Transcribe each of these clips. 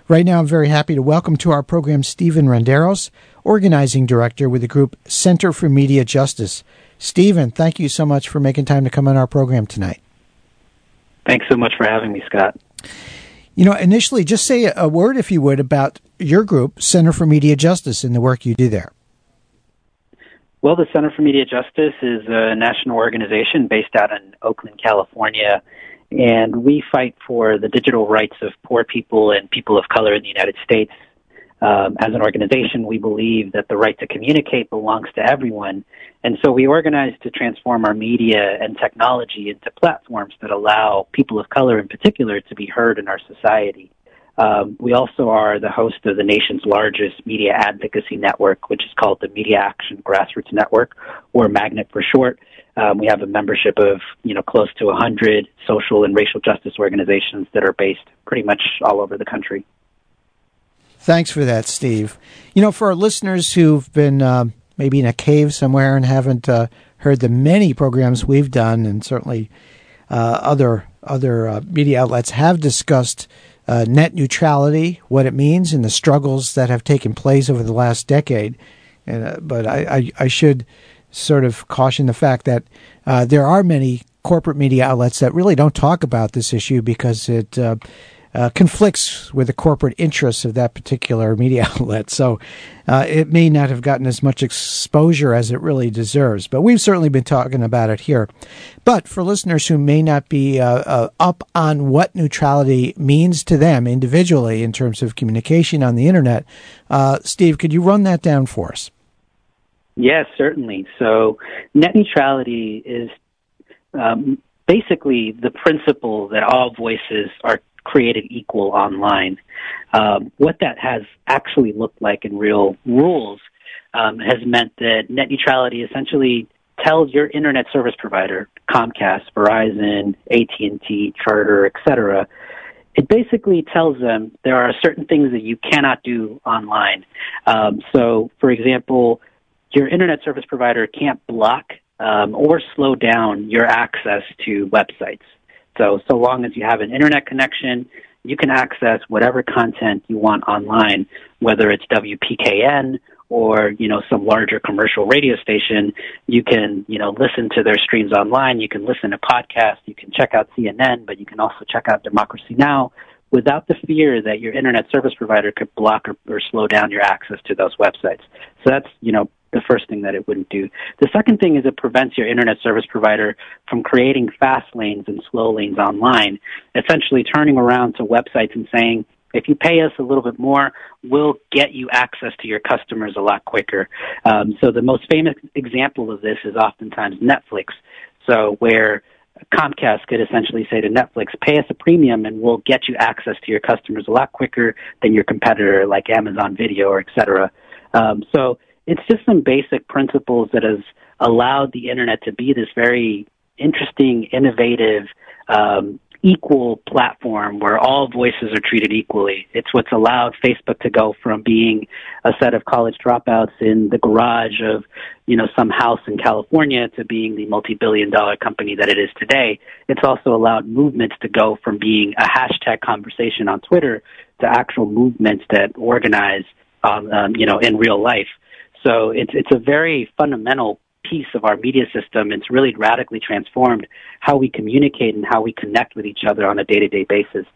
Right now, I'm very happy to welcome to our program Stephen Renderos, Organizing Director with the group Center for Media Justice. Stephen, thank you so much for making time to come on our program tonight. Thanks so much for having me, Scott. You know, initially, just say a word, if you would, about your group, Center for Media Justice, and the work you do there. Well, the Center for Media Justice is a national organization based out in Oakland, California, and we fight for the digital rights of poor people and people of color in the United States. As an organization, we believe that the right to communicate belongs to everyone, and so we organize to transform our media and technology into platforms that allow people of color in particular to be heard in our society. We also are the host of the nation's largest media advocacy network, which is called the Media Action Grassroots Network, or MAGNET for short. We have a membership of, close to 100 social and racial justice organizations that are based pretty much all over the country. Thanks for that, Steve. For our listeners who've been maybe in a cave somewhere and haven't heard the many programs we've done, and certainly other media outlets have discussed net neutrality, what it means, and the struggles that have taken place over the last decade. But I should sort of caution the fact that there are many corporate media outlets that really don't talk about this issue because it conflicts with the corporate interests of that particular media outlet. So it may not have gotten as much exposure as it really deserves. But we've certainly been talking about it here. But for listeners who may not be up on what neutrality means to them individually in terms of communication on the Internet, Steve, could you run that down for us? Yes, certainly. So net neutrality is basically the principle that all voices are created equal online. What that has actually looked like in real rules has meant that net neutrality essentially tells your internet service provider, Comcast, Verizon, AT&T, Charter, etc., it basically tells them there are certain things that you cannot do online. So, for example, your internet service provider can't block or slow down your access to websites. So long as you have an internet connection, you can access whatever content you want online, whether it's WPKN or, some larger commercial radio station. You can, listen to their streams online. You can listen to podcasts. You can check out CNN, but you can also check out Democracy Now! Without the fear that your internet service provider could block or slow down your access to those websites. So that's, the first thing that it wouldn't do. The second thing is it prevents your internet service provider from creating fast lanes and slow lanes online, essentially turning around to websites and saying, if you pay us a little bit more, we'll get you access to your customers a lot quicker. So the most famous example of this is oftentimes Netflix. So where Comcast could essentially say to Netflix, pay us a premium and we'll get you access to your customers a lot quicker than your competitor like Amazon Video or et cetera. So it's just some basic principles that has allowed the Internet to be this very interesting, innovative, equal platform where all voices are treated equally. It's what's allowed Facebook to go from being a set of college dropouts in the garage of, some house in California to being the multi-billion-dollar company that it is today. It's also allowed movements to go from being a hashtag conversation on Twitter to actual movements that organize, in real life. So it's a very fundamental piece of our media system. It's really radically transformed how we communicate and how we connect with each other on a day-to-day basis.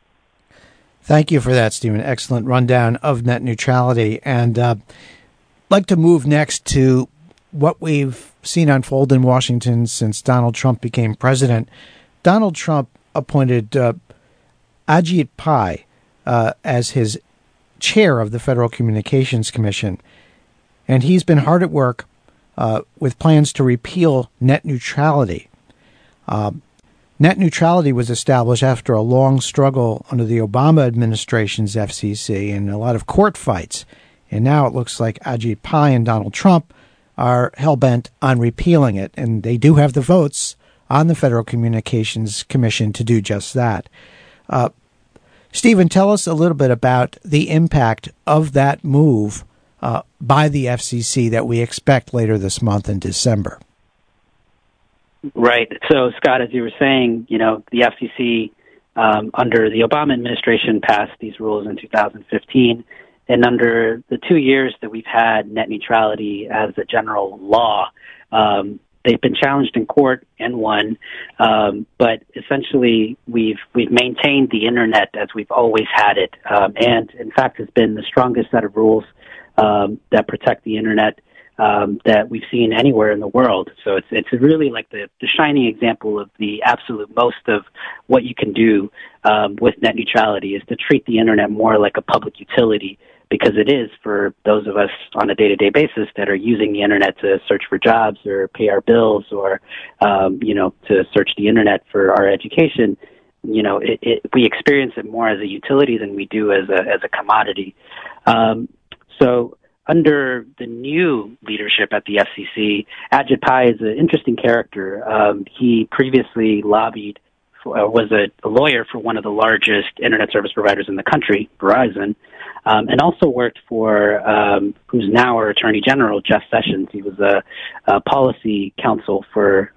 Thank you for that, Stephen. Excellent rundown of net neutrality. And I'd like to move next to what we've seen unfold in Washington since Donald Trump became president. Donald Trump appointed Ajit Pai as his chair of the Federal Communications Commission. And he's been hard at work with plans to repeal net neutrality. Net neutrality was established after a long struggle under the Obama administration's FCC and a lot of court fights. And now it looks like Ajit Pai and Donald Trump are hell-bent on repealing it. And they do have the votes on the Federal Communications Commission to do just that. Stephen, tell us a little bit about the impact of that move by the FCC that we expect later this month in December. Right. So, Scott, as you were saying, the FCC under the Obama administration passed these rules in 2015. And under the 2 years that we've had net neutrality as a general law, they've been challenged in court and won. But essentially, we've maintained the internet as we've always had it, and in fact, has been the strongest set of rules that protect the internet that we've seen anywhere in the world. So it's really like the shining example of the absolute most of what you can do with net neutrality is to treat the internet more like a public utility, because it is for those of us on a day-to-day basis that are using the internet to search for jobs or pay our bills or, to search the internet for our education. We experience it more as a utility than we do as a commodity. So under the new leadership at the FCC, Ajit Pai is an interesting character. He previously was a lawyer for one of the largest internet service providers in the country, Verizon, and also worked for who's now our Attorney General, Jeff Sessions. He was a policy counsel for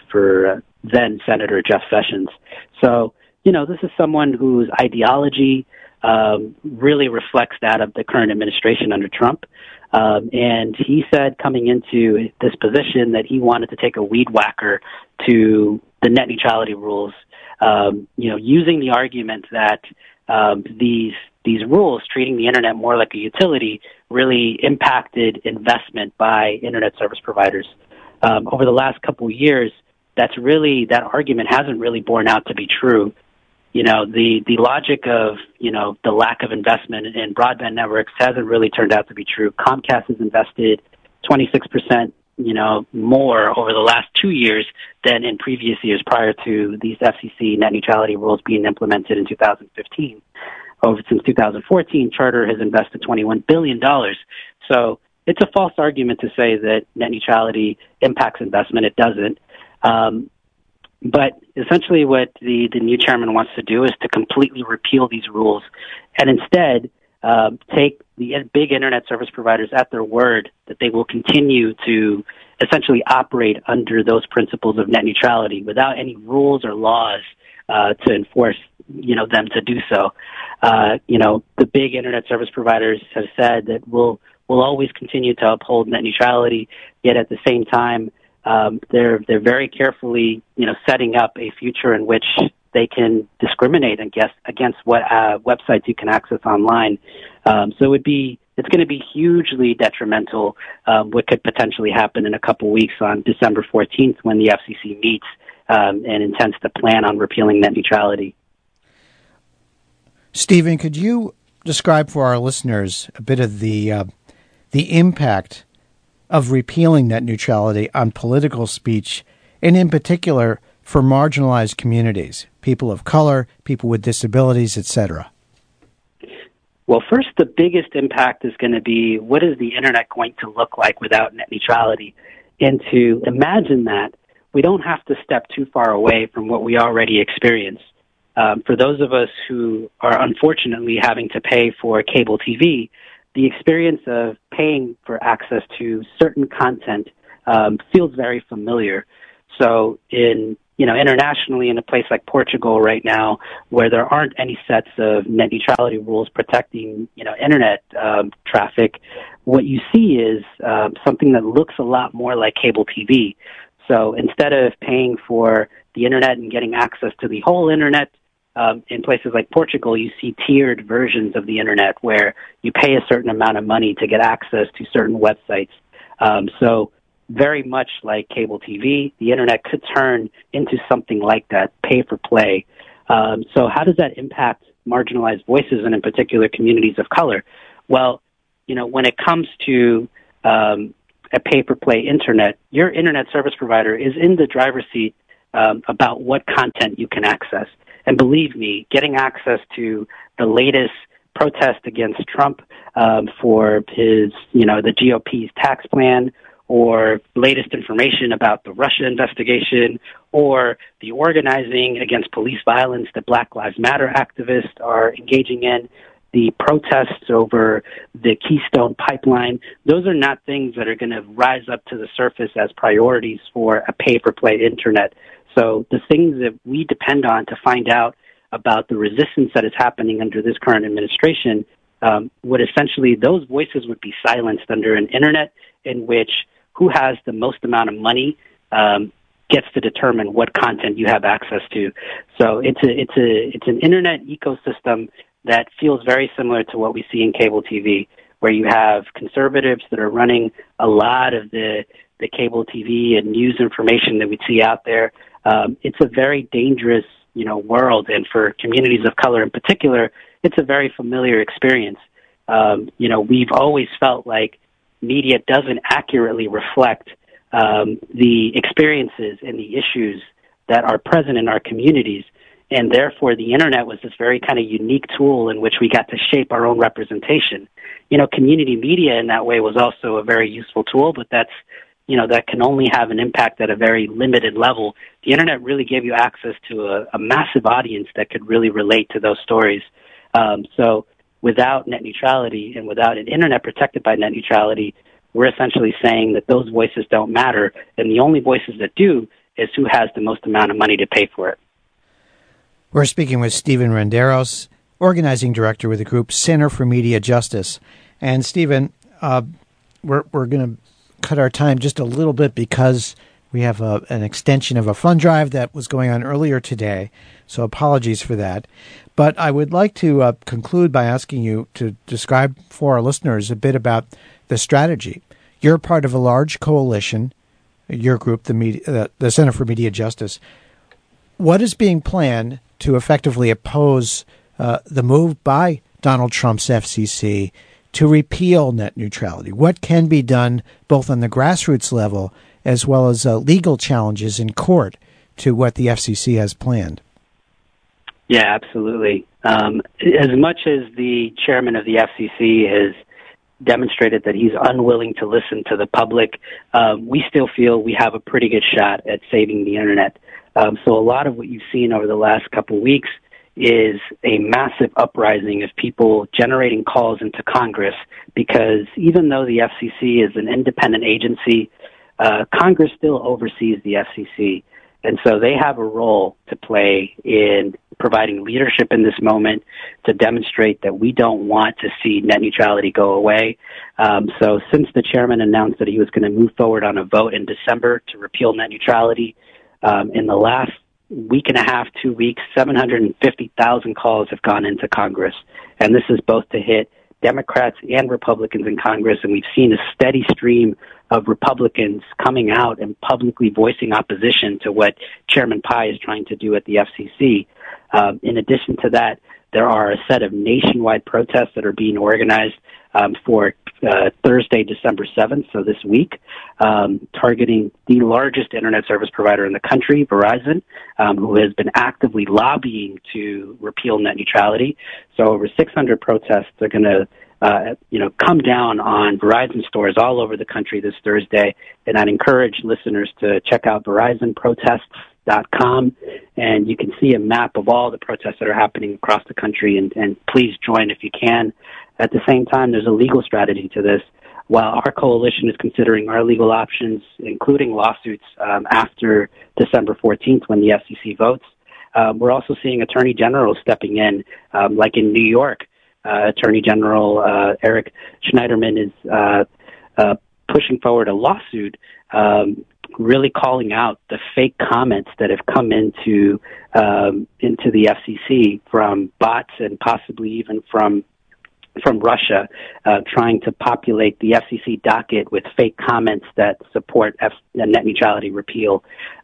then Senator Jeff Sessions. So, this is someone whose ideology really reflects that of the current administration under Trump. And he said coming into this position that he wanted to take a weed whacker to the net neutrality rules, using the argument that these rules treating the internet more like a utility really impacted investment by internet service providers. Over the last couple of years, that argument hasn't really borne out to be true. The logic of, the lack of investment in broadband networks hasn't really turned out to be true. Comcast has invested 26%, more over the last 2 years than in previous years prior to these FCC net neutrality rules being implemented in 2015. Since 2014, Charter has invested $21 billion. So it's a false argument to say that net neutrality impacts investment. It doesn't. But essentially what the new chairman wants to do is to completely repeal these rules and instead take the big internet service providers at their word that they will continue to essentially operate under those principles of net neutrality without any rules or laws to enforce them to do so. The big internet service providers have said that we'll always continue to uphold net neutrality, yet at the same time they're very carefully, setting up a future in which they can discriminate against what websites you can access online. So it's going to be hugely detrimental. What could potentially happen in a couple weeks on December 14th when the FCC meets and intends to plan on repealing net neutrality. Stephen, could you describe for our listeners a bit of the impact of repealing net neutrality on political speech, and in particular for marginalized communities, people of color, people with disabilities, etc.? Well, first, the biggest impact is going to be what is the internet going to look like without net neutrality? And to imagine that, we don't have to step too far away from what we already experience. For those of us who are unfortunately having to pay for cable TV, the experience of paying for access to certain content feels very familiar. So internationally, in a place like Portugal right now, where there aren't any sets of net neutrality rules protecting, internet traffic, what you see is something that looks a lot more like cable TV. So instead of paying for the internet and getting access to the whole internet, in places like Portugal, you see tiered versions of the internet where you pay a certain amount of money to get access to certain websites. So very much like cable TV, the internet could turn into something like that, pay for play. So how does that impact marginalized voices and in particular communities of color? Well, when it comes to a pay-for-play internet, your internet service provider is in the driver's seat about what content you can access. And believe me, getting access to the latest protest against Trump for his, the GOP's tax plan, or latest information about the Russia investigation, or the organizing against police violence that Black Lives Matter activists are engaging in, the protests over the Keystone Pipeline, those are not things that are going to rise up to the surface as priorities for a pay-for-play internet. So the things that we depend on to find out about the resistance that is happening under this current administration, would essentially, those voices would be silenced under an internet in which who has the most amount of money gets to determine what content you have access to. So it's an internet ecosystem that feels very similar to what we see in cable TV, where you have conservatives that are running a lot of the cable TV and news information that we see out there. It's a very dangerous, world, and for communities of color in particular, it's a very familiar experience. We've always felt like media doesn't accurately reflect the experiences and the issues that are present in our communities. And therefore, the internet was this very kind of unique tool in which we got to shape our own representation. Community media in that way was also a very useful tool, but that can only have an impact at a very limited level. The internet really gave you access to a massive audience that could really relate to those stories. So without net neutrality and without an internet protected by net neutrality, we're essentially saying that those voices don't matter, and the only voices that do is who has the most amount of money to pay for it. We're speaking with Stephen Renderos, organizing director with the group Center for Media Justice. And Stephen, we're going to cut our time just a little bit because we have an extension of a fund drive that was going on earlier today, so apologies for that. But I would like to conclude by asking you to describe for our listeners a bit about the strategy. You're part of a large coalition, your group, the Center for Media Justice. What is being planned to effectively oppose the move by Donald Trump's FCC to repeal net neutrality? What can be done both on the grassroots level as well as legal challenges in court to what the FCC has planned? Yeah, absolutely. As much as the chairman of the FCC has demonstrated that he's unwilling to listen to the public, we still feel we have a pretty good shot at saving the internet. So a lot of what you've seen over the last couple of weeks is a massive uprising of people generating calls into Congress, because even though the FCC is an independent agency, Congress still oversees the FCC. And so they have a role to play in providing leadership in this moment to demonstrate that we don't want to see net neutrality go away. So since the chairman announced that he was going to move forward on a vote in December to repeal net neutrality, in the last week and a half, 2 weeks, 750,000 calls have gone into Congress. And this is both to hit Democrats and Republicans in Congress, and we've seen a steady stream of Republicans coming out and publicly voicing opposition to what Chairman Pai is trying to do at the FCC. In addition to that, there are a set of nationwide protests that are being organized for Thursday, December 7th, so this week, targeting the largest internet service provider in the country, Verizon, who has been actively lobbying to repeal net neutrality. So over 600 protests are going to come down on Verizon stores all over the country this Thursday, and I'd encourage listeners to check out VerizonProtests.com, and you can see a map of all the protests that are happening across the country, and please join if you can. At the same time, there's a legal strategy to this. While our coalition is considering our legal options, including lawsuits after December 14th when the FCC votes, we're also seeing attorney generals stepping in, like in New York. Attorney General Eric Schneiderman is pushing forward a lawsuit really calling out the fake comments that have come into the FCC from bots and possibly even from Russia, trying to populate the FCC docket with fake comments that support net neutrality repeal.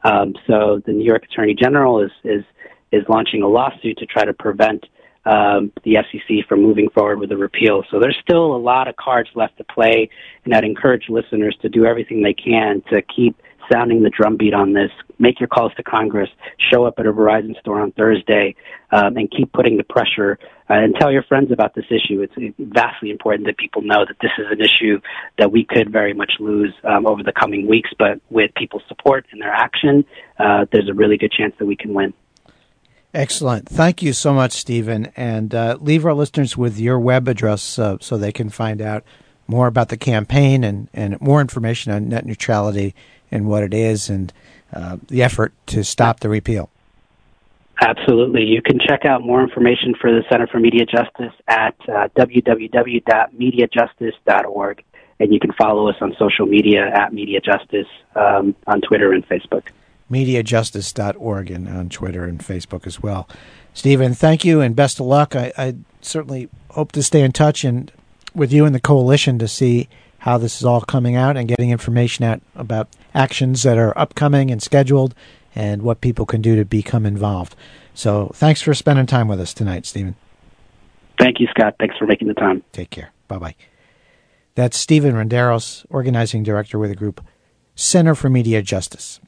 So the New York Attorney General is launching a lawsuit to try to prevent the FCC from moving forward with the repeal. So there's still a lot of cards left to play, and I'd encourage listeners to do everything they can to keep sounding the drumbeat on this. Make your calls to Congress, show up at a Verizon store on Thursday, and keep putting the pressure, and tell your friends about this issue. It's vastly important that people know that this is an issue that we could very much lose over the coming weeks, but with people's support and their action, there's a really good chance that we can win. Excellent. Thank you so much, Stephen. And leave our listeners with your web address so they can find out more about the campaign and more information on net neutrality and what it is and the effort to stop the repeal. Absolutely. You can check out more information for the Center for Media Justice at www.mediajustice.org. And you can follow us on social media at Media Justice on Twitter and Facebook. MediaJustice.org and on Twitter and Facebook as well. Stephen, thank you and best of luck. I certainly hope to stay in touch and with you and the coalition to see how this is all coming out and getting information out about actions that are upcoming and scheduled and what people can do to become involved. So thanks for spending time with us tonight, Stephen. Thank you, Scott. Thanks for making the time. Take care. Bye-bye. That's Stephen Renderos, Organizing Director with the group Center for Media Justice.